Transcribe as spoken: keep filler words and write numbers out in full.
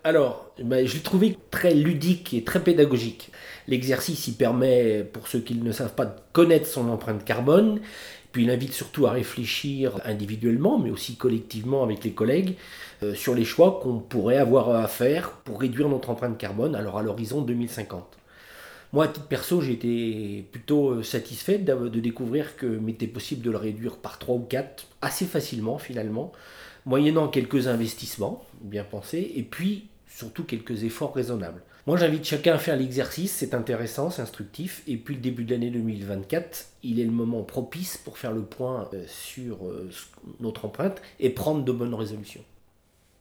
Alors, ben, je l'ai trouvé très ludique et très pédagogique. L'exercice, il permet, pour ceux qui ne savent pas, de connaître son empreinte carbone. Puis il invite surtout à réfléchir individuellement, mais aussi collectivement avec les collègues, euh, sur les choix qu'on pourrait avoir à faire pour réduire notre empreinte carbone, alors à l'horizon deux mille cinquante. Moi, à titre perso, j'ai été plutôt satisfait de découvrir que m'était possible de le réduire par trois ou quatre assez facilement finalement, moyennant quelques investissements bien pensés, et puis surtout quelques efforts raisonnables. Moi, j'invite chacun à faire l'exercice, c'est intéressant, c'est instructif, et puis le début de l'année deux mille vingt-quatre, il est le moment propice pour faire le point euh, sur euh, notre empreinte et prendre de bonnes résolutions.